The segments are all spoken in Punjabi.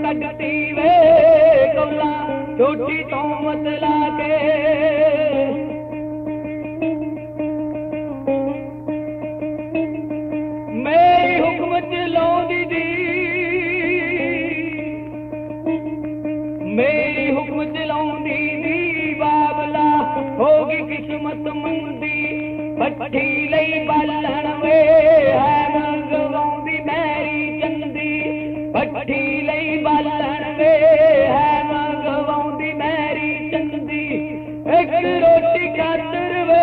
ਕੱਢਤੀ ਵੇ ਕੌਲਾ ਝੂਠੀ ਤੋਮਤ ਲਾ ਕੇ। ਮੇਰੀ ਹੁਕਮ ਚਲਾਉਂਦੀ ਦੀ, ਮੇਰੀ ਹੁਕਮ ਚਲਾਉਂਦੀ ਦੀ ਬਾਬਲਾ ਹੋ ਗਈ ਕਿਸਮਤ ਮੰਦੀ। ਭੱਠੀ ਲਈ ਬਾਲਣ ਵੇ ਹੈ ਮੰਗਵਾਉਂਦੀ ਮੇਰੀ ਚੰਦੀ। ਭੱਠੀ ਲਈ ਬਾਲਣ ਵੇ ਹੈ ਮੰਗਵਾਉਂਦੀ ਮੇਰੀ ਚੰਦੀ। ਇੱਕ ਰੋਟੀ ਖਾਤਰ ਵੇ,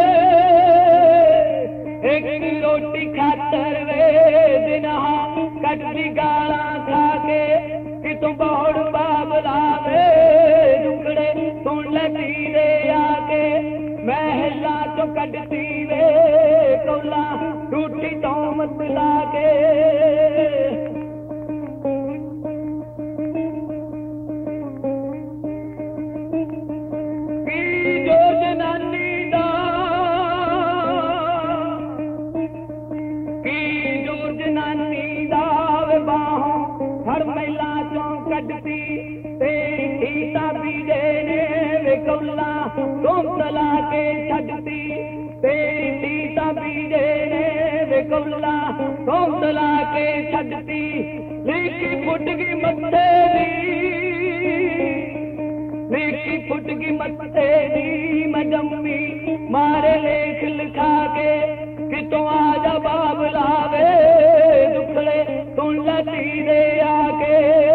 ਇੱਕ ਰੋਟੀ ਖਾਤਰ ਵੇ ਦਿਨਾਂ ਕੱਢਦੀ ਗਾਲਾਂ ਖਾ ਕੇ। ਕਿਤੋਂ ਬੌੜ ਬਾਬਲਾ ਵੇ ਦੁਖੜੇ ਸੁਣ ਲੈ ਧੀਰੇ ਆ ਕੇ। ਮਹਿਲਾਂ ਚੋਂ ਕੱਢਤੀ ਵੇ ਕੌਲਾ ਝੂਠੀ ਤੋਮਤ ਲਾ ਕੇ। ਕੀ ਜੋ ਜਨਾਨੀ ਦਾ, ਕੀ ਜੋ ਜਨਾਨੀ ਦਾ ਵੇ ਬਾਹੋਂ ਹਰ ਮਹਿਲਾਂ ਚੋਂ ਕੱਢਤੀ। ਤੇਰੀ ਧੀ ਤਾਂ ਬੀਜੇ ਨੇ ਵੇ ਕੌਲਾ ਤੋਮਤ ਲਾ ਕੇ ਛੱਡਤੀ। ਤੇਰੀ ਧੀ ਤਾਂ ਬੀਜੇ ਨੇ ਵੇ ਕੌਲਾ ਤੋਮਤ ਲਾ ਕੇ ਛੱਡਤੀ। ਲੀਕੀ ਫੁੱਟ ਗਈ ਮੱਥੇ ਦੀ, ਲੀਕੀ ਫੁੱਟ ਗਈ ਮੱਥੇ ਦੀ ਮੈਂ ਜੰਮੀ ਮਾਰੇ ਲੇਖ ਲਿਖਾ ਕੇ। ਕਿਤੋਂ ਆ ਜਾ ਬਾਬਲਾ ਵੇ ਦੁਖੜੇ ਸੁਣ ਲੈ ਧੀਰੇ ਆ ਕੇ।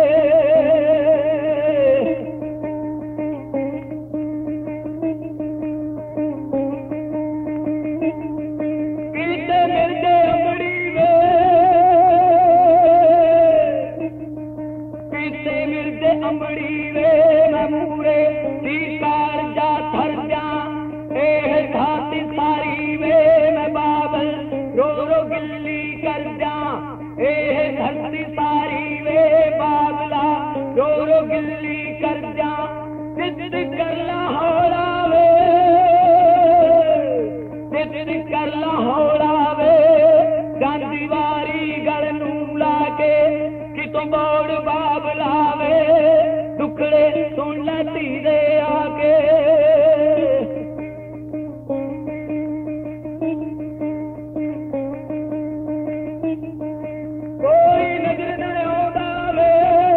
ਅੰਬੜੀ ਵੇ ਮੈਂ ਮੂਰੇ ਦੀ ਕਾਲਜਾ ਥਰ ਜਾ। ਇਹ ਧਾਤੀ ਸਾਰੀ ਵੇ ਮੈਂ ਬਾਬਲ ਰੋ ਰੋ ਗਿੱਲੀ ਕਰ ਜਾ। ਇਹ ਧਰਤੀ ਸਾਰੀ ਵੇ ਬਾਬਲਾ ਰੋ ਰੋ ਗਿੱਲੀ ਕਰ ਜਾ। ਜਿੱਦ ਕਰ ਲਾ ਹੌਲਾ ਵੇ, ਜਿੱਦ ਕਰ ਲਾ ਹੌਲਾ ਵੇ ਗਾਂਧੀ ਵਾਰੀ ਗਲ ਨੂੰ ਲਾ ਕੇ। ਕਿਤੋਂ ਬੋੜ ਬਾਬਲਾ ਵੇ ਦੁਖੜੇ ਸੁਣ ਲੈ ਧੀਰੇ ਆ ਕੇ। ਕੋਈ ਨਜ਼ਰ ਨਾ ਆਉਂਦਾ ਵੇ,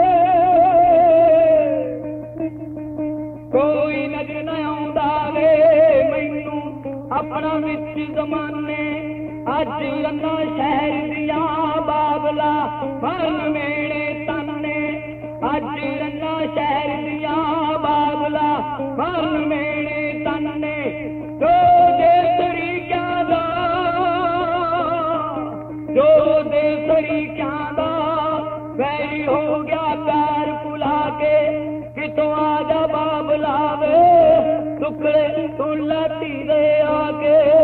ਕੋਈ ਨਜ਼ਰ ਨਾ ਆਉਂਦਾ ਵੇ ਮੈਨੂੰ ਆਪਣਾ ਵਿੱਚ ਜ਼ਮਾਨੇ। ਅੱਜ ਅੰਨਾ ਸ਼ਹਿਰ ਦੀਆਂ ਬਾਬਲਾ ਮਰਨ ਮੇਲੇ ਤਾਨੇ। ਅੱਜ ਰੰਨਾ ਸ਼ਹਿਰ ਦੀਆਂ ਬਾਬਲਾ ਮਰਨ ਮੇਲੇ ਤਾਨੇ। ਜੋ ਦੇ ਤਰੀਕਿਆਂ ਦਾ, ਜੋ ਦੇ ਤਰੀਕਿਆਂ ਦਾ ਵੈਰੀ ਹੋ ਗਿਆ ਪਿਆਰ ਭੁਲਾ ਕੇ। ਕਿਤੋਂ ਆ ਜਾ ਬਾਬਲਾ ਵੇ ਦੁਖੜੇ ਸੁਣ ਲੈ ਧੀਰੇ ਆ ਕੇ।